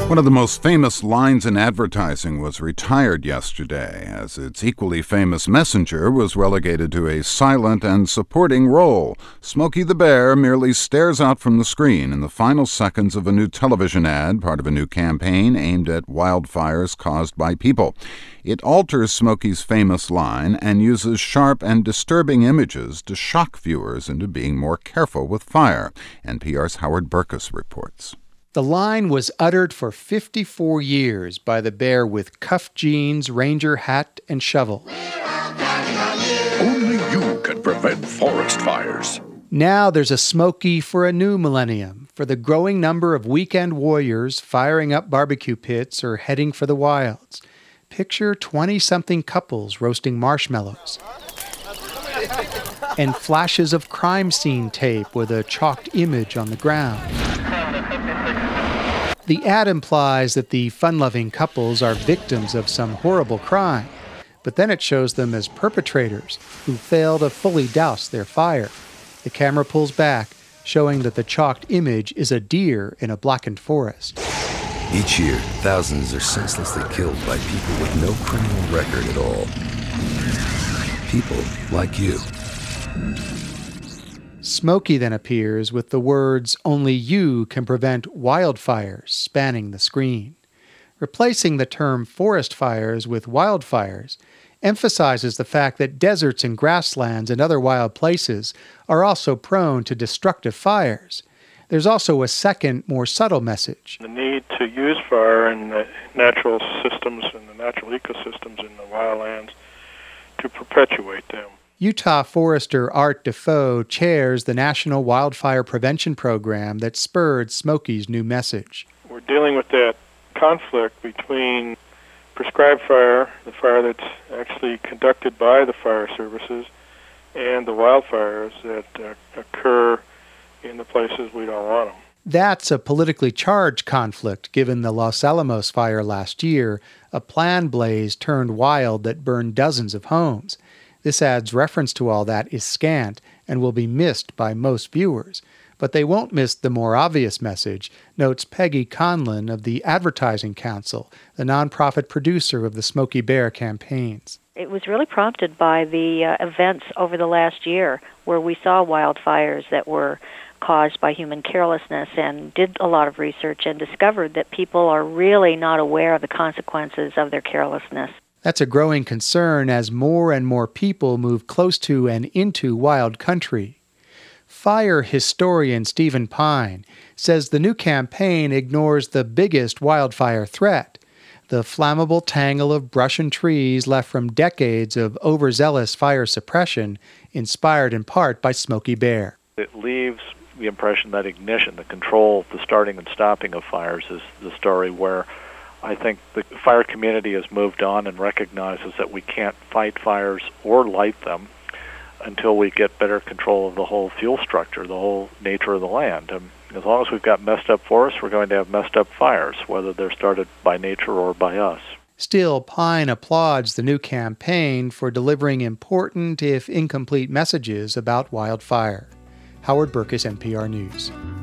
One of the most famous lines in advertising was retired yesterday, as its equally famous messenger was relegated to a silent and supporting role. Smokey the Bear merely stares out from the screen in the final seconds of a new television ad, part of a new campaign aimed at wildfires caused by people. It alters Smokey's famous line and uses sharp and disturbing images to shock viewers into being more careful with fire. NPR's Howard Burkus reports. The line was uttered for 54 years by the bear with cuffed jeans, ranger hat, and shovel. Only you can prevent forest fires. Now there's a Smokey for a new millennium, for the growing number of weekend warriors firing up barbecue pits or heading for the wilds. Picture 20-something couples roasting marshmallows. And flashes of crime scene tape with a chalked image on the ground. The ad implies that the fun-loving couples are victims of some horrible crime, but then it shows them as perpetrators who fail to fully douse their fire. The camera pulls back, showing that the chalked image is a deer in a blackened forest. Each year, thousands are senselessly killed by people with no criminal record at all. People like you. Smokey then appears with the words, "Only you can prevent wildfires," spanning the screen. Replacing the term forest fires with wildfires emphasizes the fact that deserts and grasslands and other wild places are also prone to destructive fires. There's also a second, more subtle message. The need to use fire in the natural systems and the natural ecosystems in the wildlands to perpetuate them. Utah forester Art Defoe chairs the National Wildfire Prevention Program that spurred Smokey's new message. We're dealing with that conflict between prescribed fire, the fire that's actually conducted by the fire services, and the wildfires that occur in the places we don't want them. That's a politically charged conflict, given the Los Alamos fire last year, a planned blaze turned wild that burned dozens of homes. This ad's reference to all that is scant and will be missed by most viewers. But they won't miss the more obvious message, notes Peggy Conlon of the Advertising Council, the nonprofit producer of the Smokey Bear campaigns. It was really prompted by the events over the last year where we saw wildfires that were caused by human carelessness, and did a lot of research and discovered that people are really not aware of the consequences of their carelessness. That's a growing concern as more and more people move close to and into wild country. Fire historian Stephen Pine says the new campaign ignores the biggest wildfire threat, the flammable tangle of brush and trees left from decades of overzealous fire suppression, inspired in part by Smokey Bear. It leaves the impression that ignition, the control, the starting and stopping of fires, is the story where I think the fire community has moved on and recognizes that we can't fight fires or light them until we get better control of the whole fuel structure, the whole nature of the land. And as long as we've got messed up forests, we're going to have messed up fires, whether they're started by nature or by us. Still, Pine applauds the new campaign for delivering important, if incomplete, messages about wildfire. Howard Burkus, NPR News.